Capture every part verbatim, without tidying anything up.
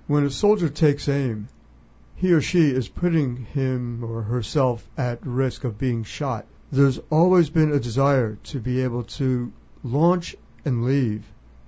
When a soldier takes aim, he or she is putting him or herself at risk of being shot. There's always been a desire to be able to launch and leave,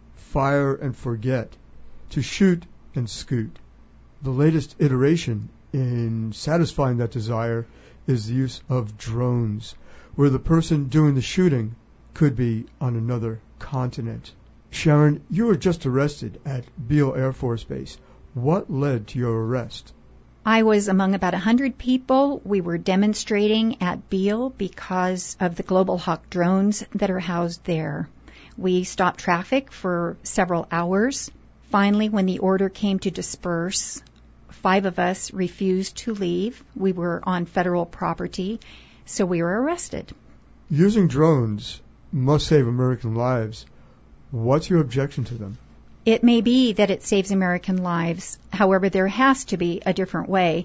fire and forget, to shoot and scoot. The latest iteration in satisfying that desire is the use of drones, where the person doing the shooting could be on another continent. Sharon, you were just arrested at Beale Air Force Base. What led to your arrest? I was among about one hundred people. We were demonstrating at Beale because of the Global Hawk drones that are housed there. We stopped traffic for several hours. Finally, when the order came to disperse, five of us refused to leave. We were on federal property, so we were arrested. Using drones must save American lives. What's your objection to them? It may be that it saves American lives. However, there has to be a different way.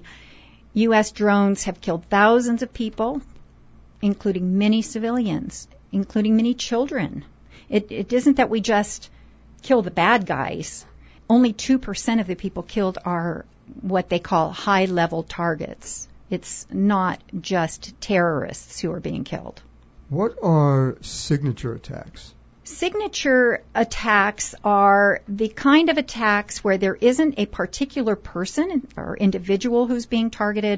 U S drones have killed thousands of people, including many civilians, including many children. It, it isn't that we just kill the bad guys. Only two percent of the people killed are what they call high-level targets. It's not just terrorists who are being killed. What are signature attacks? Signature attacks are the kind of attacks where there isn't a particular person or individual who's being targeted,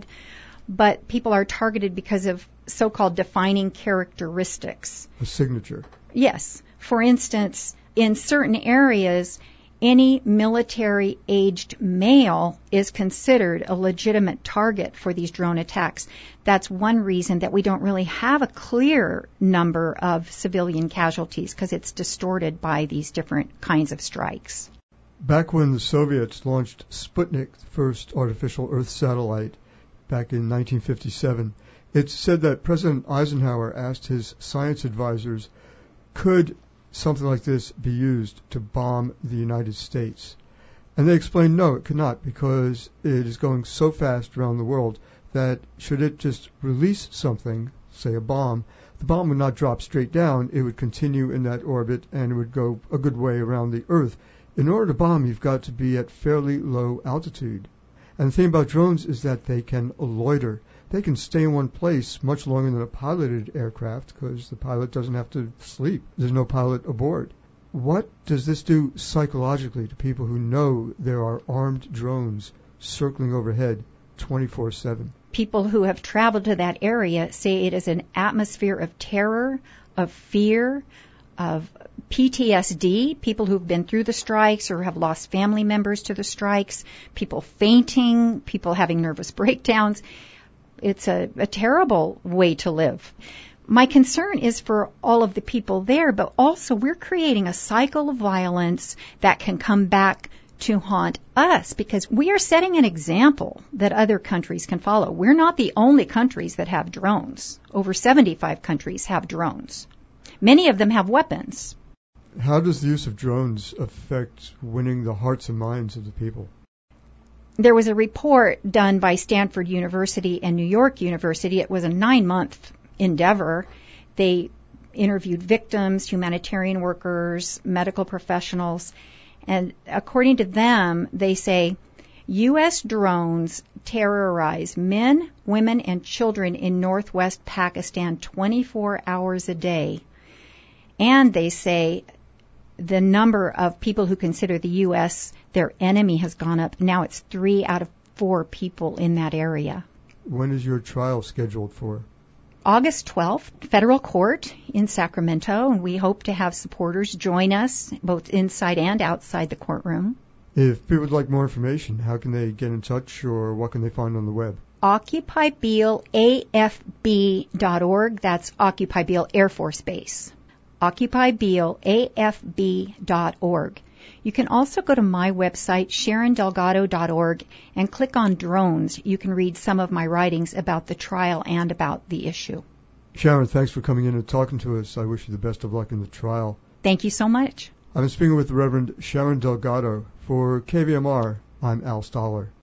but people are targeted because of so-called defining characteristics. A signature? Yes. For instance, in certain areas, any military-aged male is considered a legitimate target for these drone attacks. That's one reason that we don't really have a clear number of civilian casualties, because it's distorted by these different kinds of strikes. Back when the Soviets launched Sputnik, the first artificial Earth satellite, back in nineteen fifty-seven, it's said that President Eisenhower asked his science advisors, could something like this be used to bomb the United States? And they explained no, it could not, because it is going so fast around the world that should it just release something, say a bomb, the bomb would not drop straight down, it would continue in that orbit and it would go a good way around the Earth. In order to bomb, you've got to be at fairly low altitude. And the thing about drones is that they can loiter. They can stay in one place much longer than a piloted aircraft because the pilot doesn't have to sleep. There's no pilot aboard. What does this do psychologically to people who know there are armed drones circling overhead twenty-four seven? People who have traveled to that area say it is an atmosphere of terror, of fear, of P T S D, people who've been through the strikes or have lost family members to the strikes, people fainting, people having nervous breakdowns. It's a, a terrible way to live. My concern is for all of the people there, but also we're creating a cycle of violence that can come back to haunt us because we are setting an example that other countries can follow. We're not the only countries that have drones. Over seventy-five countries have drones. Many of them have weapons. How does the use of drones affect winning the hearts and minds of the people? There was a report done by Stanford University and New York University. It was a nine-month endeavor. They interviewed victims, humanitarian workers, medical professionals, and according to them, they say U S drones terrorize men, women, and children in northwest Pakistan twenty-four hours a day. And they say the number of people who consider the U S their enemy has gone up. Now it's three out of four people in that area. When is your trial scheduled for? August twelfth, federal court in Sacramento, and we hope to have supporters join us both inside and outside the courtroom. If people would like more information, how can they get in touch or what can they find on the web? Occupy Beale A F B dot org. That's Occupy Beale Air Force Base. Occupy Beale A F B dot org. You can also go to my website, Sharon Delgado dot org, and click on drones. You can read some of my writings about the trial and about the issue. Sharon, thanks for coming in and talking to us. I wish you the best of luck in the trial. Thank you so much. I've been speaking with the Reverend Sharon Delgado. For K V M R, I'm Al Stoller.